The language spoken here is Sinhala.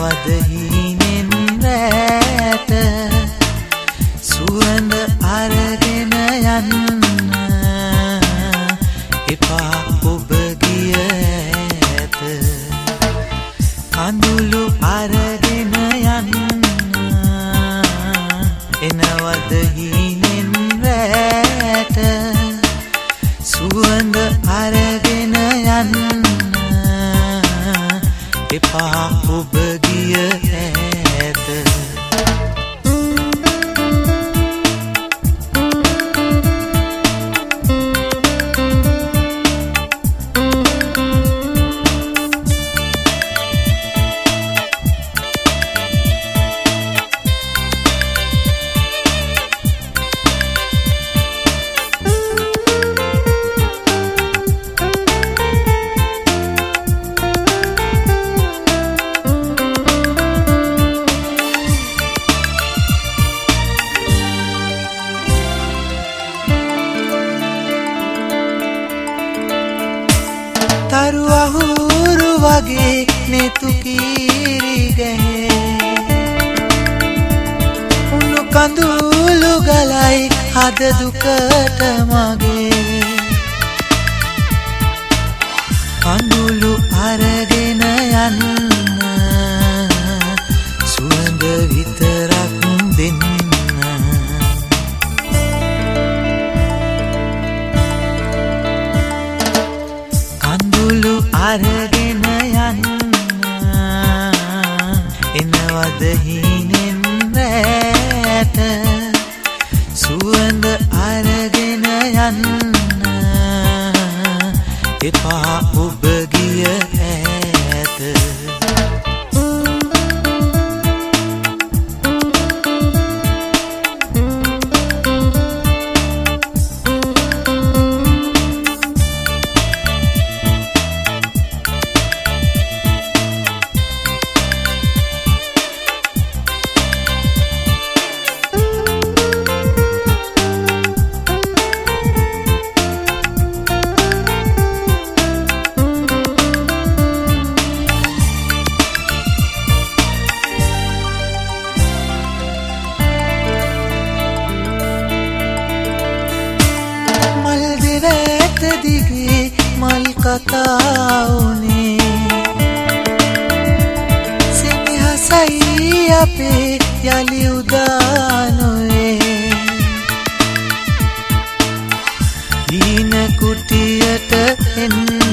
එනවද හීනෙන් රැට සුවඳ අරගෙන යන්න එපා ඔබ ගිය ඇත කඳුළු අරගෙන යන්න එනවද හීනෙන් රැට සුවඳ අරගෙන යන්න එපා ඔබ ගිය ඇත තරු අහුරු වගේ නෙතු කීරි ගැහේ උණු කඳුළු ගලයි හද දුකට මගේ කඳුළු අරගෙන යන්න සුවඳ විතරක් දෙන්න අරගෙන යන්න එනවද හීනෙන් රැට සුවඳ අරගෙන යන්න එපා ඔබ ගිය ඇත දිගේ මල් කතා උනේ සෙනෙහසයි අපේ යලි උදානොයේ හීන කුටියට එන්න